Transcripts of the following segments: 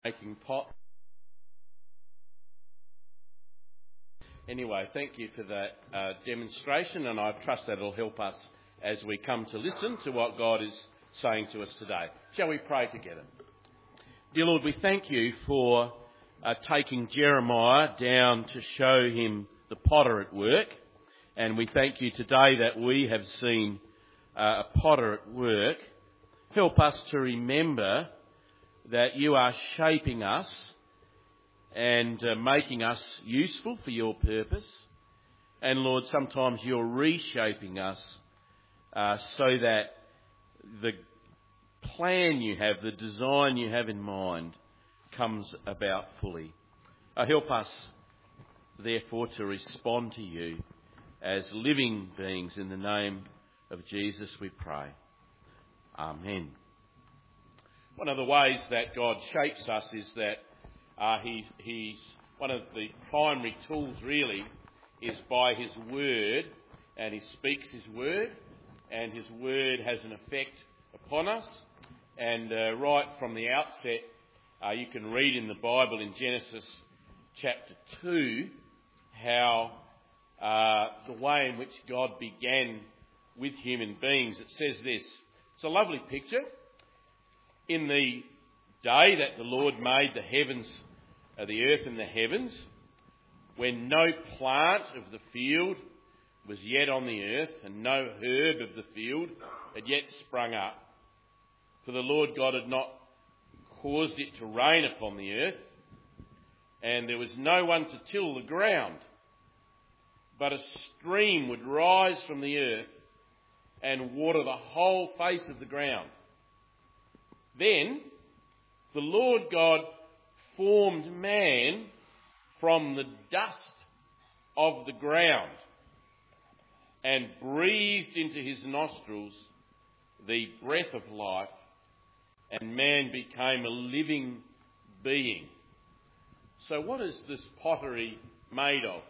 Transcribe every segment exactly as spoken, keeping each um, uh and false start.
making pot. Anyway, thank you for that uh, demonstration, and I trust that it'll help us as we come to listen to what God is saying to us today. Shall we pray together? Dear Lord, we thank you for uh, taking Jeremiah down to show him the potter at work, and we thank you today that we have seen uh, a potter at work. Help us to remember that you are shaping us and uh, making us useful for your purpose. And Lord, sometimes you're reshaping us uh, so that the plan you have, the design you have in mind, comes about fully. Uh, help us, therefore, to respond to you as living beings. In the name of Jesus we pray. Amen. One of the ways that God shapes us is that uh, he, he's one of the primary tools really is by his word, and he speaks his word, and his word has an effect upon us. And uh, right from the outset, uh, you can read in the Bible in Genesis chapter two how uh, the way in which God began with human beings. It says this. It's a lovely picture. In the day that the Lord made the heavens, uh, the earth and the heavens, when no plant of the field was yet on the earth, and no herb of the field had yet sprung up, for the Lord God had not caused it to rain upon the earth, and there was no one to till the ground, but a stream would rise from the earth and water the whole face of the ground. Then the Lord God formed man from the dust of the ground and breathed into his nostrils the breath of life, and man became a living being. So what is this pottery made of?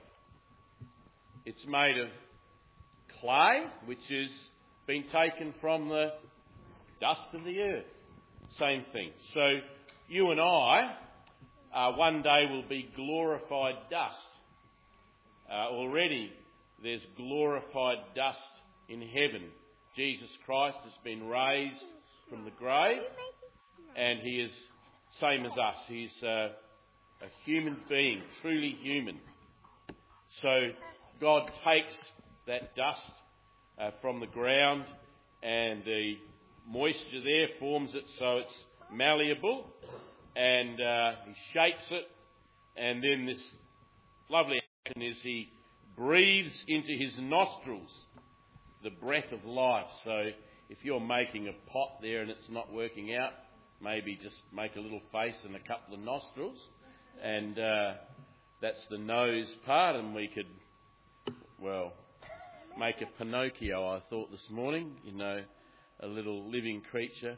It's made of clay, which has been taken from the dust of the earth. Same thing. So you and I uh, one day will be glorified dust. Uh, already there's glorified dust in heaven. Jesus Christ has been raised from the grave, and he is same as us. He's uh, a human being, truly human. So God takes that dust uh, from the ground, and the moisture there forms it so it's malleable, and uh, he shapes it, and then this lovely action is he breathes into his nostrils the breath of life. So if you're making a pot there and it's not working out, maybe just make a little face and a couple of nostrils, and uh, that's the nose part, and we could, well, make a Pinocchio, I thought this morning, you know, a little living creature.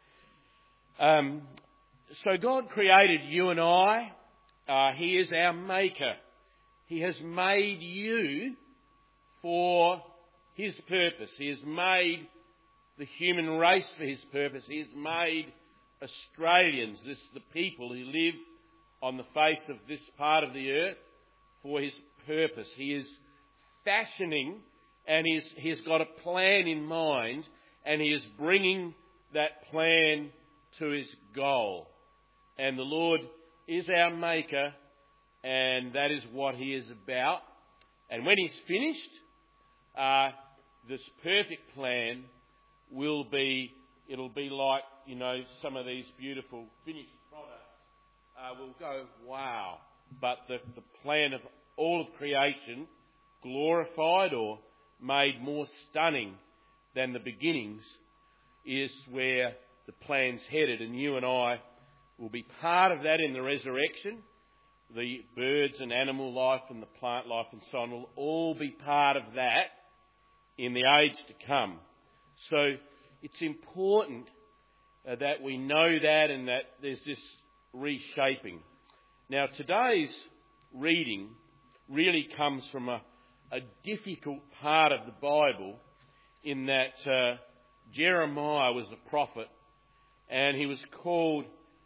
Um, so God created you and I. Uh, he is our maker. He has made you for his purpose. He has made the human race for his purpose. He has made Australians, this the people who live on the face of this part of the earth, for his purpose. He is fashioning, and he's, he's got a plan in mind, and he is bringing that plan to his goal. And the Lord is our maker, and that is what he is about. And when he's finished, uh, this perfect plan will be, it'll be like, you know, some of these beautiful finished products uh, will go, wow. But the, the plan of all of creation, glorified or made more stunning than the beginnings, is where the plan's headed, and you and I will be part of that in the resurrection. The birds and animal life and the plant life and so on will all be part of that in the age to come. So it's important uh, that we know that, and that there's this reshaping. Now today's reading really comes from a, a difficult part of the Bible, in that uh, Jeremiah was a prophet, and he was called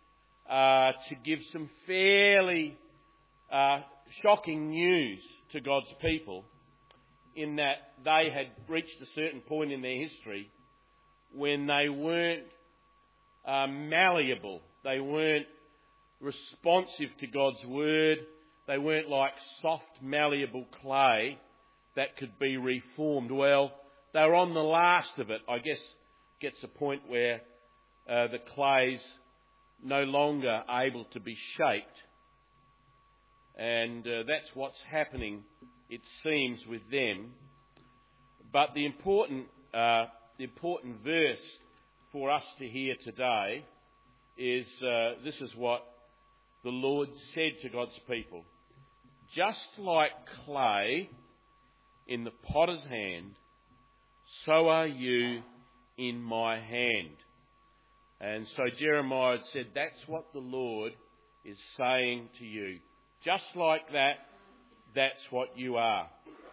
uh, to give some fairly uh, shocking news to God's people, in that they had reached a certain point in their history when they weren't uh, malleable, they weren't responsive to God's word, they weren't like soft, malleable clay that could be reformed. Well, they were on the last of it. I guess gets a point where uh, the clay's no longer able to be shaped. And uh, that's what's happening, it seems, with them. But the important, uh, the important verse for us to hear today is, uh, this is what the Lord said to God's people. Just like clay in the potter's hand, so are you in my hand. And so Jeremiah had said, that's what the Lord is saying to you. Just like that, that's what you are.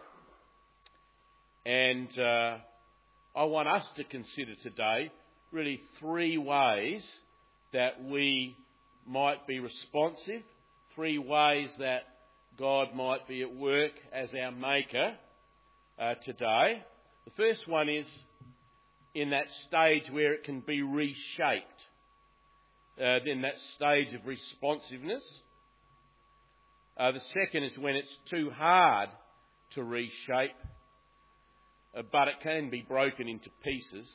And uh, I want us to consider today really three ways that we might be responsive, three ways that God might be at work as our maker uh, today. The first one is in that stage where it can be reshaped. Uh, then that stage of responsiveness. Uh, the second is when it's too hard to reshape, uh, but it can be broken into pieces.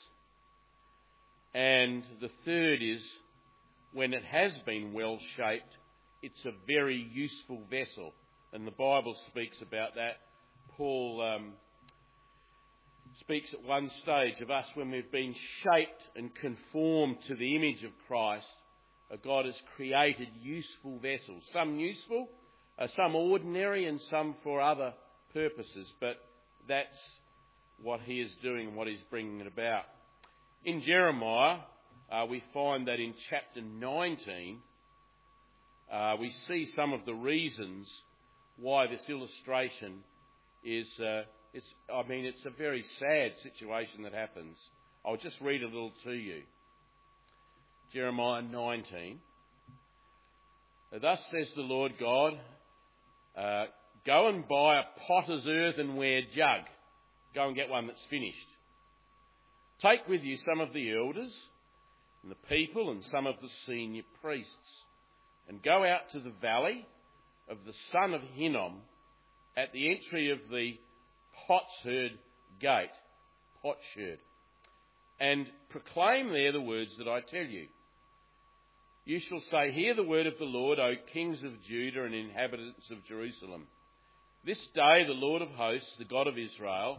And the third is when it has been well shaped, it's a very useful vessel. And the Bible speaks about that. Paul um, speaks at one stage of us when we've been shaped and conformed to the image of Christ. Uh, God has created useful vessels, some useful, uh, some ordinary, and some for other purposes. But that's what he is doing and what he's bringing it about. In Jeremiah, uh, we find that in chapter nineteen, uh, we see some of the reasons why this illustration is, uh, it's, I mean, it's a very sad situation that happens. I'll just read a little to you. Jeremiah nineteen. Thus says the Lord God, uh, go and buy a potter's earthenware jug. Go and get one that's finished. Take with you some of the elders and the people and some of the senior priests, and go out to the valley of the son of Hinnom at the entry of the potsherd gate, potsherd, and proclaim there the words that I tell you. You shall say, hear the word of the Lord, O kings of Judah and inhabitants of Jerusalem. This day the Lord of hosts, the God of Israel,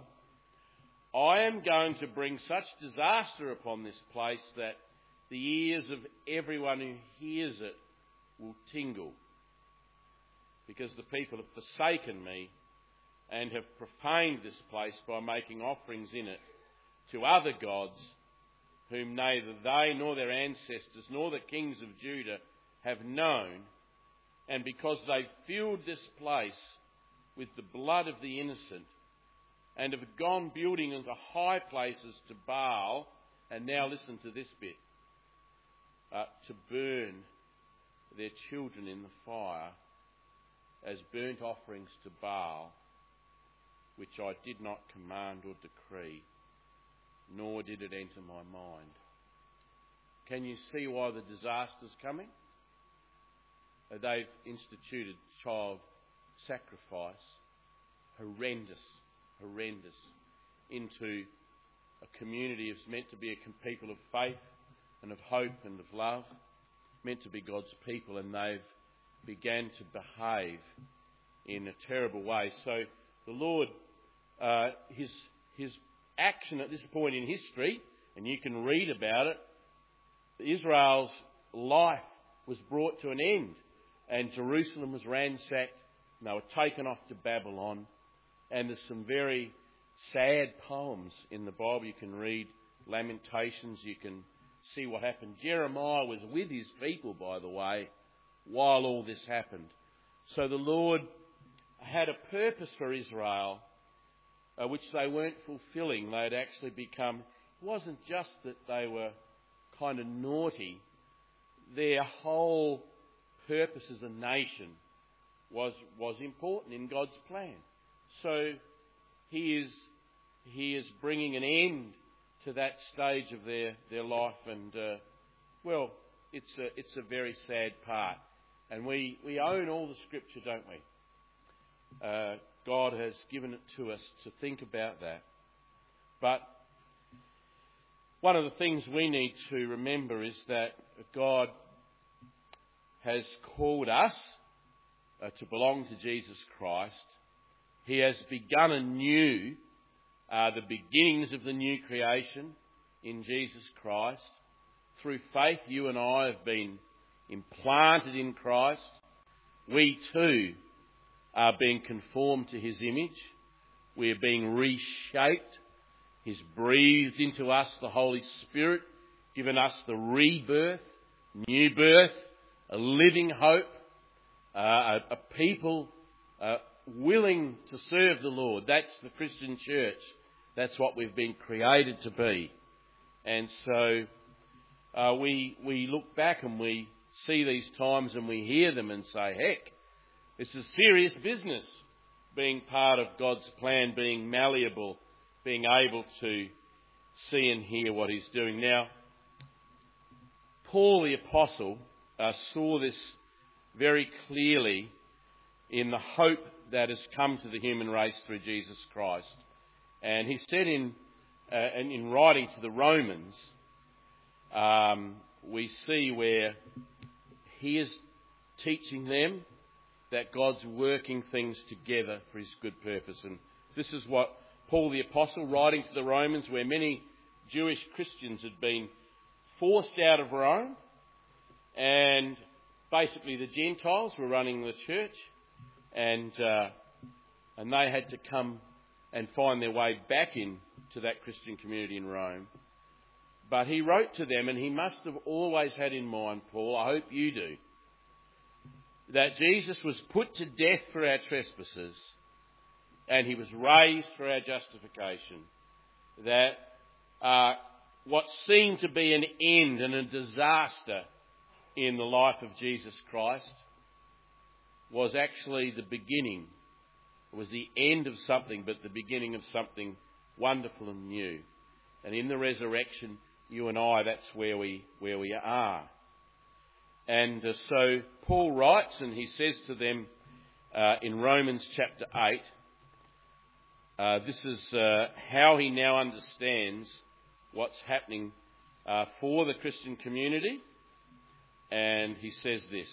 I am going to bring such disaster upon this place that the ears of everyone who hears it will tingle, because the people have forsaken me and have profaned this place by making offerings in it to other gods, whom neither they nor their ancestors nor the kings of Judah have known, and because they've filled this place with the blood of the innocent, and have gone building into high places to Baal, and now listen to this bit, uh, to burn their children in the fire as burnt offerings to Baal, which I did not command or decree, nor did it enter my mind. Can you see why the disaster's coming? Uh, they've instituted child sacrifice, horrendous, horrendous, into a community that's meant to be a people of faith and of hope and of love, meant to be God's people, and they've began to behave in a terrible way. So the Lord, uh, his his action at this point in history, and you can read about it, Israel's life was brought to an end, and Jerusalem was ransacked, and they were taken off to Babylon. And there's some very sad poems in the Bible. You can read Lamentations, you can see what happened. Jeremiah was with his people, by the way, while all this happened. So the Lord had a purpose for Israel, uh, which they weren't fulfilling. They had actually become, it wasn't just that they were kind of naughty, their whole purpose as a nation was was important in God's plan. So he is he is bringing an end to that stage of their, their life, and uh, well, it's a it's a very sad part. And we, we own all the Scripture, don't we? Uh, God has given it to us to think about that. But one of the things we need to remember is that God has called us uh, to belong to Jesus Christ. He has begun anew uh, the beginnings of the new creation in Jesus Christ. Through faith, you and I have been implanted in Christ. We too are being conformed to his image. We are being reshaped. He's breathed into us the Holy Spirit, given us the rebirth, new birth, a living hope, uh, a, a people uh, willing to serve the Lord. That's the Christian church. That's what we've been created to be. And so uh, we we look back and we see these times and we hear them and say, heck, this is serious business, being part of God's plan, being malleable, being able to see and hear what he's doing. Now, Paul the Apostle uh, saw this very clearly in the hope that has come to the human race through Jesus Christ. And he said in, uh, in writing to the Romans, um, we see where he is teaching them that God's working things together for his good purpose. And this is what Paul the Apostle, writing to the Romans, where many Jewish Christians had been forced out of Rome, and basically the Gentiles were running the church, and uh, and they had to come and find their way back in to that Christian community in Rome. But he wrote to them, and he must have always had in mind, Paul, I hope you do, that Jesus was put to death for our trespasses, and he was raised for our justification. That uh, what seemed to be an end and a disaster in the life of Jesus Christ was actually the beginning. It was the end of something, but the beginning of something wonderful and new. And in the resurrection, you and I, that's where we where we are. And uh, so Paul writes, and he says to them uh, in Romans chapter eight, uh, this is uh, how he now understands what's happening uh, for the Christian community. And he says this: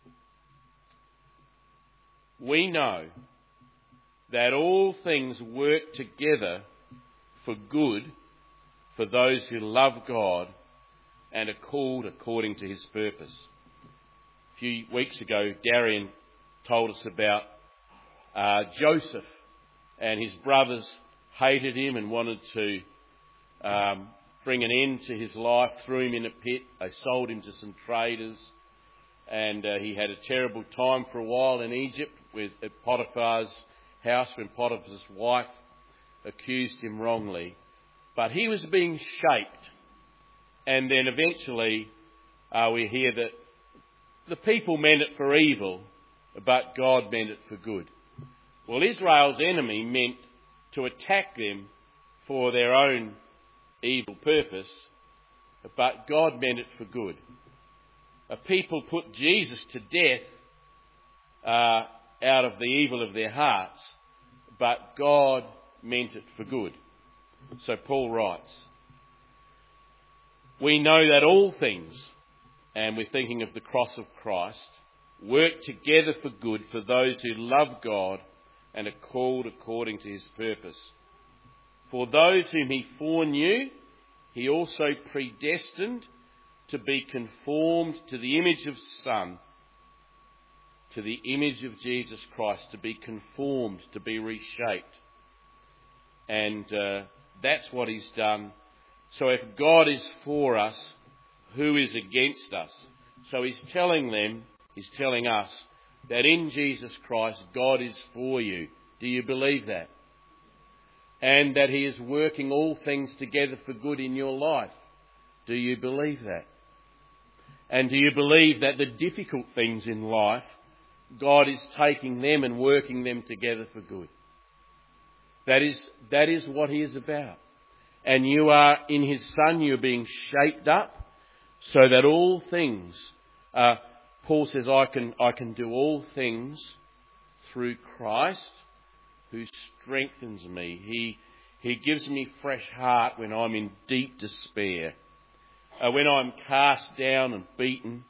we know that all things work together for good for those who love God and are called according to his purpose. A few weeks ago, Darian told us about uh, Joseph, and his brothers hated him and wanted to um, bring an end to his life, threw him in a pit. They sold him to some traders, and uh, he had a terrible time for a while in Egypt with at Potiphar's house when Potiphar's wife accused him wrongly. But he was being shaped, and then eventually uh, we hear that the people meant it for evil, but God meant it for good. Well, Israel's enemy meant to attack them for their own evil purpose, but God meant it for good. A people put Jesus to death uh, out of the evil of their hearts, but God meant it for good. So Paul writes, we know that all things, and we're thinking of the cross of Christ, work together for good for those who love God and are called according to his purpose. For those whom he foreknew, he also predestined to be conformed to the image of Son, to the image of Jesus Christ, to be conformed, to be reshaped. And uh, that's what he's done. So if God is for us, who is against us? So he's telling them, he's telling us, that in Jesus Christ, God is for you. Do you believe that? And that he is working all things together for good in your life. Do you believe that? And do you believe that the difficult things in life, God is taking them and working them together for good? That is, that is what he is about. And you are in his Son, you're being shaped up so that all things, uh, Paul says, I can, I can do all things through Christ who strengthens me. He, he gives me fresh heart when I'm in deep despair. Uh, when I'm cast down and beaten,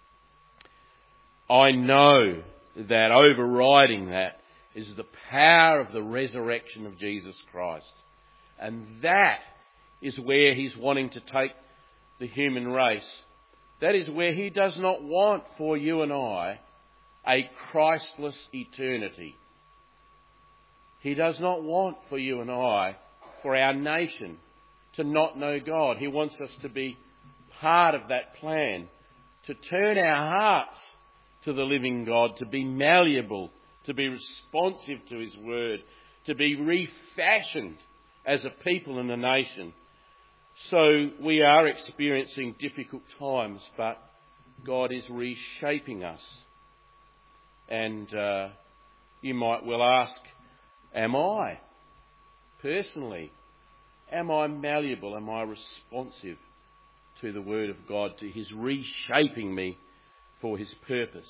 I know that overriding that is the power of the resurrection of Jesus Christ. And that is where he's wanting to take the human race. That is where he does not want for you and I a Christless eternity. He does not want for you and I, for our nation, to not know God. He wants us to be part of that plan, to turn our hearts to the living God, to be malleable, to be responsive to his word, to be refashioned as a people and a nation. So we are experiencing difficult times, but God is reshaping us. And uh, you might well ask, am I, personally, am I malleable? Am I responsive to the word of God, to his reshaping me for his purpose?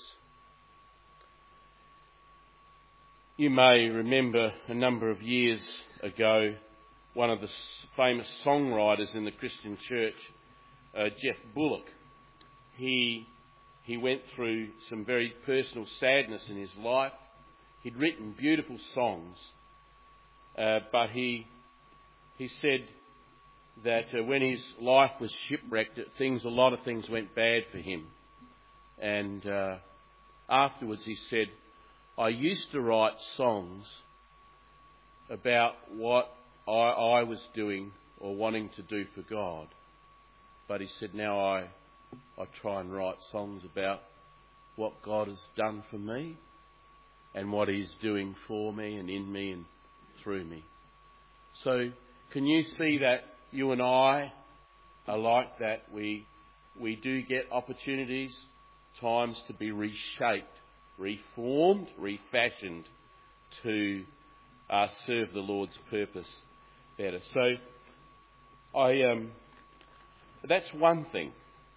You may remember a number of years ago, one of the famous songwriters in the Christian church, uh, Jeff Bullock, he, he went through some very personal sadness in his life. He'd written beautiful songs, uh, but he, he said that uh, when his life was shipwrecked, things, a lot of things went bad for him. And uh, afterwards he said, I used to write songs about what I, I was doing or wanting to do for God. But he said, now I, I try and write songs about what God has done for me and what he's doing for me and in me and through me. So can you see that you and I are like that? We, we do get opportunities, times to be reshaped, reformed, refashioned to uh, serve the Lord's purpose better. So I um, that's one thing.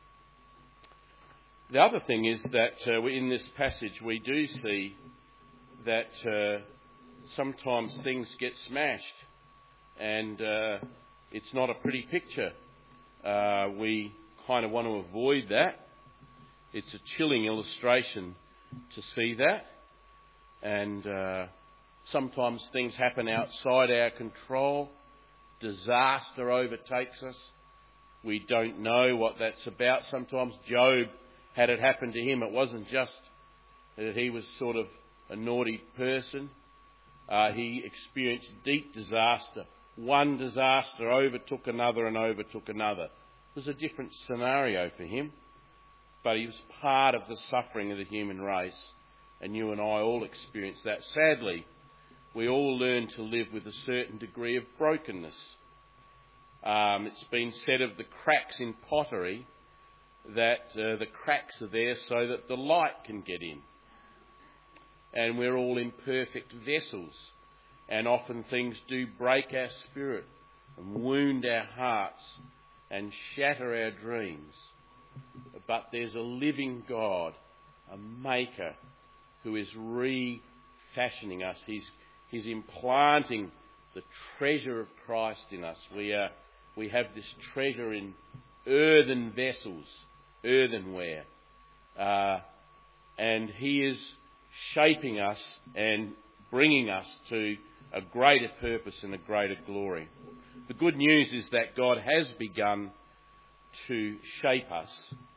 The other thing is that uh, in this passage we do see that uh, sometimes things get smashed, and uh, it's not a pretty picture. Uh, we kind of want to avoid that. It's a chilling illustration to see that, and uh, sometimes things happen outside our control. Disaster overtakes us. We don't know what that's about. Sometimes Job had it happen to him. It wasn't just that he was sort of a naughty person. Uh, he experienced deep disaster. One disaster overtook another and overtook another. It was a different scenario for him, but he was part of the suffering of the human race, and you and I all experience that. Sadly, we all learn to live with a certain degree of brokenness. Um, it's been said of the cracks in pottery that uh, the cracks are there so that the light can get in. And we're all imperfect vessels, and often things do break our spirit and wound our hearts and shatter our dreams. But there's a living God, a maker, who is refashioning us. He's, he's implanting the treasure of Christ in us. We are, we have this treasure in earthen vessels, earthenware. Uh, and he is shaping us and bringing us to a greater purpose and a greater glory. The good news is that God has begun to shape us.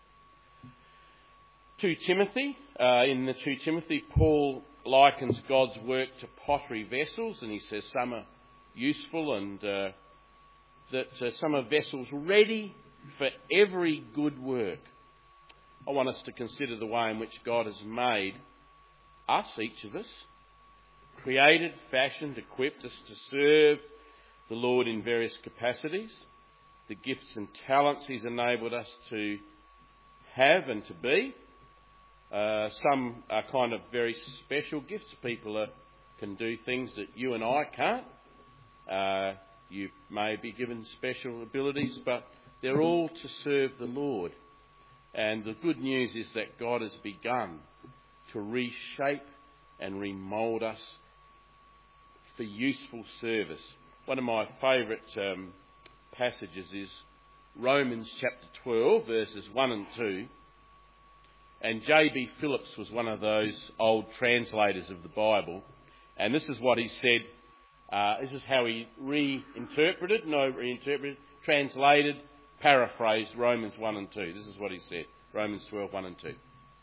to Timothy, uh, in the Second Timothy, Paul likens God's work to pottery vessels, and he says some are useful and uh, that uh, some are vessels ready for every good work. I want us to consider the way in which God has made us, each of us, created, fashioned, equipped us to serve the Lord in various capacities. The gifts and talents he's enabled us to have and to be. Uh, some are kind of very special gifts. People are, can do things that you and I can't. Uh, you may be given special abilities, but they're all to serve the Lord. And the good news is that God has begun to reshape and remould us for useful service. One of my favourite um, passages is Romans chapter twelve, verses one and two. And J B Phillips was one of those old translators of the Bible. And this is what he said. Uh, this is how he reinterpreted, no, reinterpreted, translated, paraphrased Romans one and two. This is what he said, Romans twelve, one and two.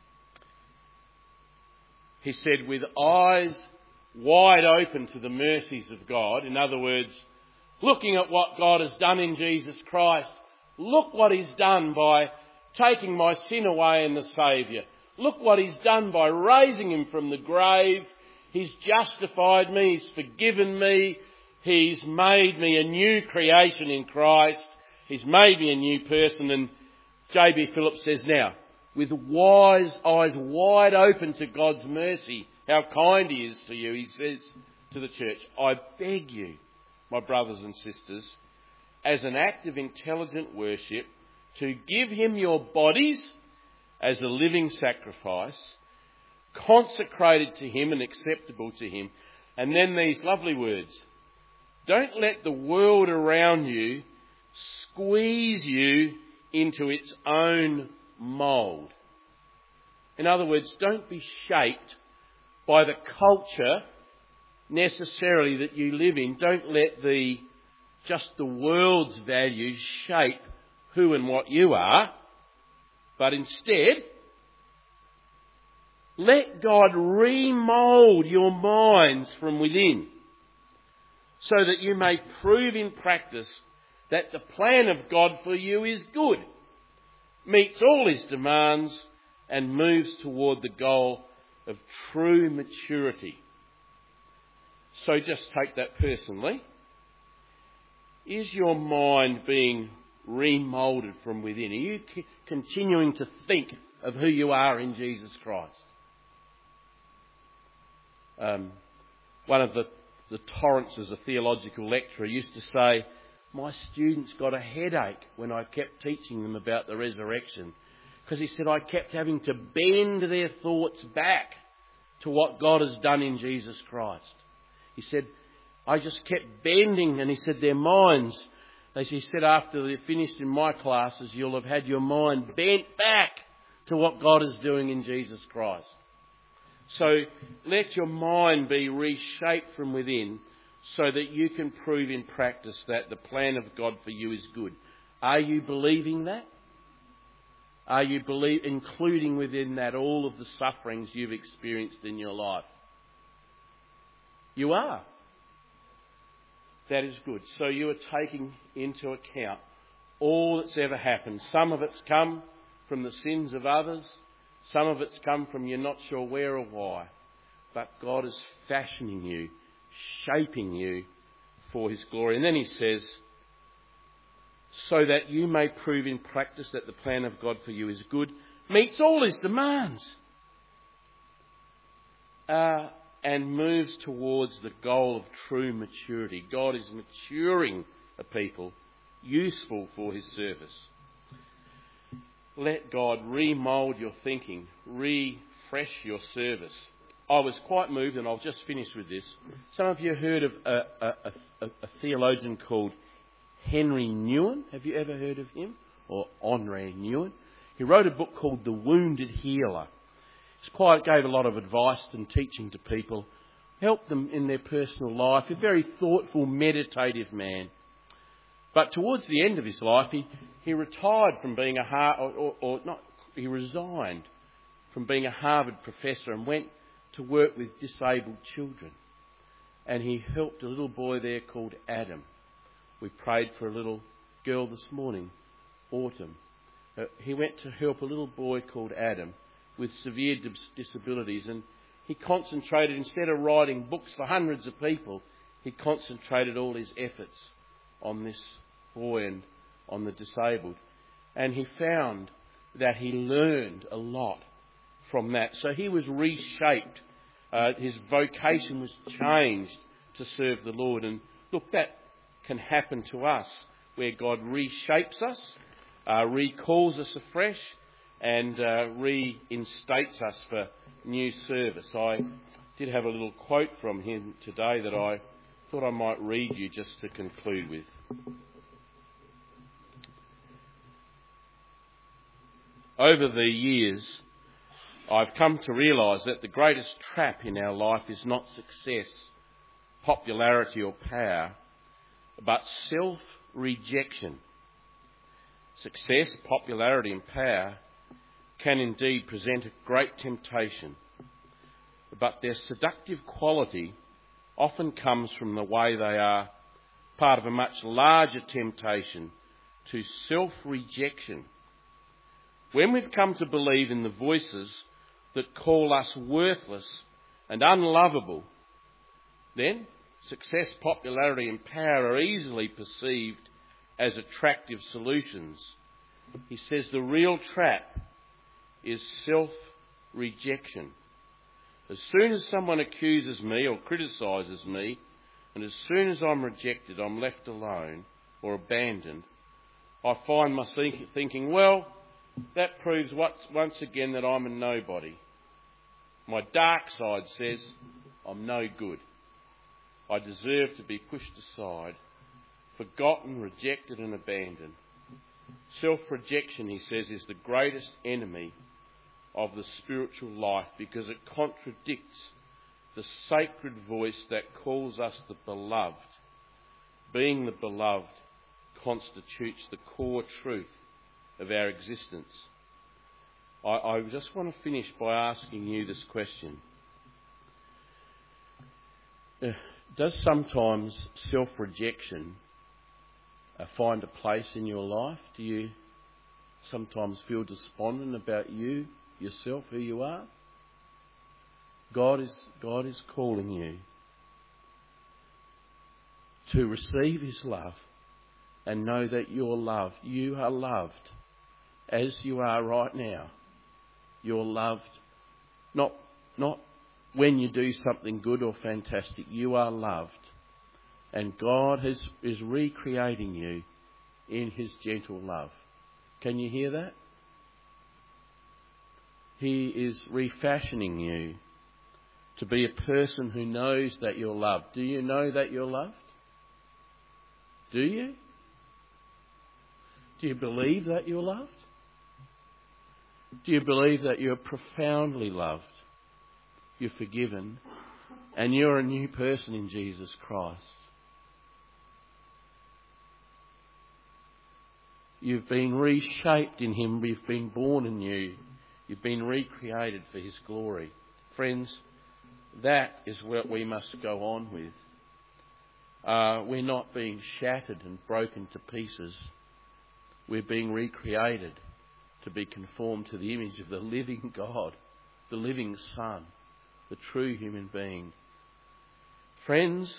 He said, with eyes wide open to the mercies of God, in other words, looking at what God has done in Jesus Christ, look what he's done by taking my sin away in the Saviour. Look what he's done by raising him from the grave. He's justified me, he's forgiven me, he's made me a new creation in Christ, he's made me a new person. And J B Phillips says now, with wise eyes wide open to God's mercy, how kind he is to you, he says to the church, I beg you, my brothers and sisters, as an act of intelligent worship, to give him your bodies as a living sacrifice, consecrated to him and acceptable to him. And then these lovely words, don't let the world around you squeeze you into its own mould. In other words, don't be shaped by the culture necessarily that you live in. Don't let the just the world's values shape who and what you are, but instead, let God remould your minds from within so that you may prove in practice that the plan of God for you is good, meets all his demands and moves toward the goal of true maturity. So just take that personally. Is your mind being remoulded from within? Are you c- continuing to think of who you are in Jesus Christ? Um, one of the, the Torrance, as a theological lecturer, used to say, my students got a headache when I kept teaching them about the resurrection, because he said I kept having to bend their thoughts back to what God has done in Jesus Christ. He said, I just kept bending, and he said their minds, as he said after they finished in my classes, you'll have had your mind bent back to what God is doing in Jesus Christ. So let your mind be reshaped from within so that you can prove in practice that the plan of God for you is good. Are you believing that? Are you believe, including within that all of the sufferings you've experienced in your life? You are. That is good. So you are taking into account all that's ever happened. Some of it's come from the sins of others. Some of it's come from you're not sure where or why. But God is fashioning you, shaping you for his glory. And then he says, so that you may prove in practice that the plan of God for you is good, meets all his demands, uh, and moves towards the goal of true maturity. God is maturing a people useful for his service. Let God remould your thinking, refresh your service. I was quite moved, and I'll just finish with this. Some of you heard of a, a, a, a theologian called Henry Nouwen. Have you ever heard of him? Or Henri Nouwen? He wrote a book called The Wounded Healer. He quite gave a lot of advice and teaching to people, helped them in their personal life. A very thoughtful, meditative man. But towards the end of his life, he, he retired from being a Har- or, or, or not. He resigned from being a Harvard professor and went to work with disabled children. And he helped a little boy there called Adam. We prayed for a little girl this morning, Autumn. Uh, he went to help a little boy called Adam with severe dis- disabilities, and he concentrated, instead of writing books for hundreds of people, he concentrated all his efforts on this boy and on the disabled. And he found that he learned a lot from that. So he was reshaped. Uh, his vocation was changed to serve the Lord. And look, that can happen to us, where God reshapes us, uh, recalls us afresh, and uh, reinstates us for new service. I did have a little quote from him today that I thought I might read you just to conclude with. Over the years, I've come to realise that the greatest trap in our life is not success, popularity or power, but self-rejection. Success, popularity and power can indeed present a great temptation, but their seductive quality often comes from the way they are part of a much larger temptation to self-rejection. When we've come to believe in the voices that call us worthless and unlovable, then success, popularity and power are easily perceived as attractive solutions. He says the real trap is self-rejection. As soon as someone accuses me or criticises me, and as soon as I'm rejected, I'm left alone or abandoned, I find myself thinking, well, that proves once again that I'm a nobody. My dark side says I'm no good. I deserve to be pushed aside, forgotten, rejected and abandoned. Self-rejection, he says, is the greatest enemy of the spiritual life because it contradicts the sacred voice that calls us the beloved. Being the beloved constitutes the core truth of our existence. I, I just want to finish by asking you this question. Uh, does sometimes self-rejection uh, find a place in your life? Do you sometimes feel despondent about you, yourself, who you are? God is, God is calling you to receive his love and know that you're loved. You are loved as you are right now. You're loved not, not when you do something good or fantastic. You are loved. And God has, is recreating you in his gentle love. Can you hear that? He is refashioning you to be a person who knows that you're loved. Do you know that you're loved? Do you? Do you believe that you're loved? Do you believe that you're profoundly loved? You're forgiven and you're a new person in Jesus Christ. You've been reshaped in him. You've been born anew. You've been recreated for his glory. Friends, that is what we must go on with. Uh, we're not being shattered and broken to pieces. We're being recreated to be conformed to the image of the living God, the living Son, the true human being. Friends,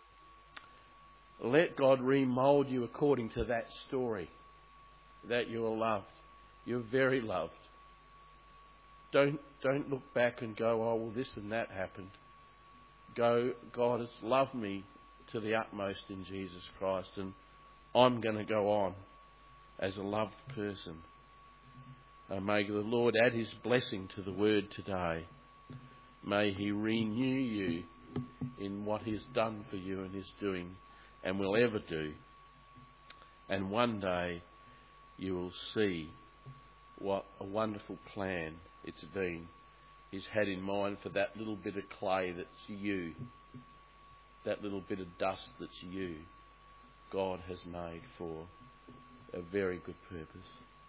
let God remould you according to that story, that you're loved. You're very loved. Don't, don't look back and go, oh, well, this and that happened. Go, God has loved me to the utmost in Jesus Christ, and I'm going to go on as a loved person. Uh, may the Lord add his blessing to the word today. May he renew you in what he has done for you and is doing and will ever do. And one day you will see what a wonderful plan it's been. He's had in mind for that little bit of clay that's you, that little bit of dust that's you. God has made for a very good purpose.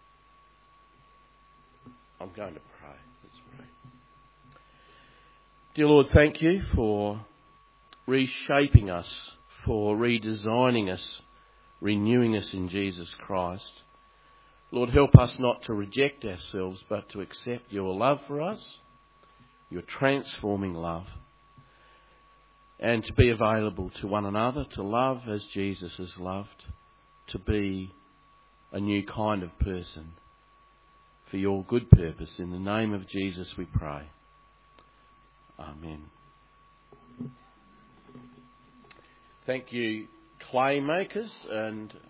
I'm going to pray. Let's pray. Dear Lord, thank you for reshaping us, for redesigning us, renewing us in Jesus Christ. Lord, help us not to reject ourselves, but to accept your love for us, your transforming love, and to be available to one another, to love as Jesus has loved, to be a new kind of person for your good purpose. In the name of Jesus we pray. Amen. Thank you, clay makers, and